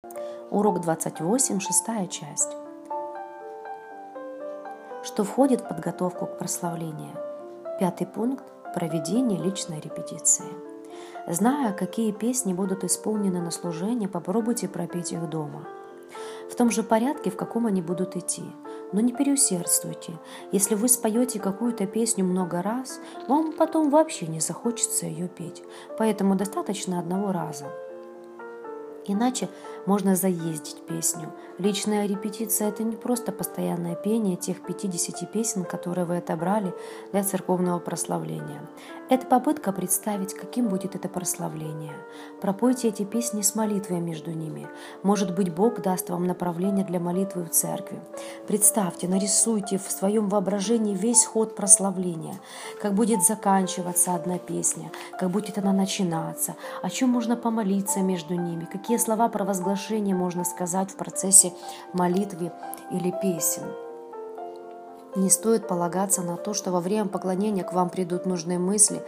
Урок 28, шестая часть. Что входит в подготовку к прославлению? 5 пункт – проведение личной репетиции. Зная, какие песни будут исполнены на служении, попробуйте пропеть их дома. В том же порядке, в каком они будут идти. Но не переусердствуйте. Если вы споете какую-то песню много раз, вам потом вообще не захочется ее петь. Поэтому достаточно одного раза. Иначе можно заездить песню. Личная репетиция – это не просто постоянное пение тех 50 песен, которые вы отобрали для церковного прославления. Это попытка представить, каким будет это прославление. Пропойте эти песни с молитвой между ними. Может быть, Бог даст вам направление для молитвы в церкви. Представьте, нарисуйте в своем воображении весь ход прославления, как будет заканчиваться одна песня, как будет она начинаться, о чем можно помолиться между ними, какие слова провозглашения можно сказать в процессе молитвы или песен. Не стоит полагаться на то, что во время поклонения к вам придут нужные мысли,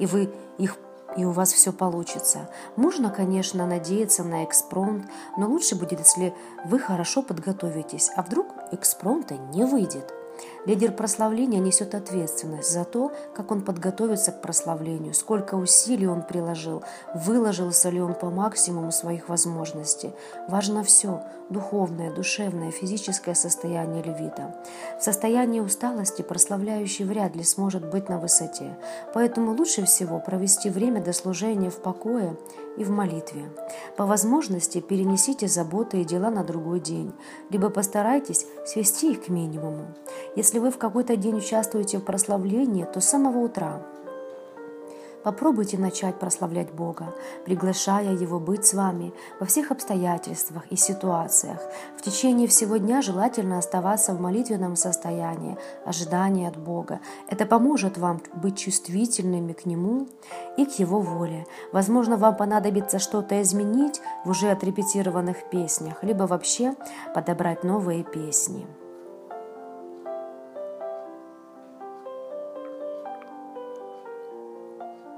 и у вас все получится. Можно, конечно, надеяться на экспромт, но лучше будет, если вы хорошо подготовитесь, а вдруг экспромта не выйдет. Лидер прославления несет ответственность за то, как он подготовится к прославлению, сколько усилий он приложил, выложился ли он по максимуму своих возможностей. Важно все – духовное, душевное, физическое состояние левита. В состоянии усталости прославляющий вряд ли сможет быть на высоте, поэтому лучше всего провести время до служения в покое и в молитве. По возможности перенесите заботы и дела на другой день, либо постарайтесь свести их к минимуму. Если вы в какой-то день участвуете в прославлении, то с самого утра попробуйте начать прославлять Бога, приглашая Его быть с вами во всех обстоятельствах и ситуациях. В течение всего дня желательно оставаться в молитвенном состоянии, ожидания от Бога. Это поможет вам быть чувствительными к Нему и к Его воле. Возможно, вам понадобится что-то изменить в уже отрепетированных песнях, либо вообще подобрать новые песни.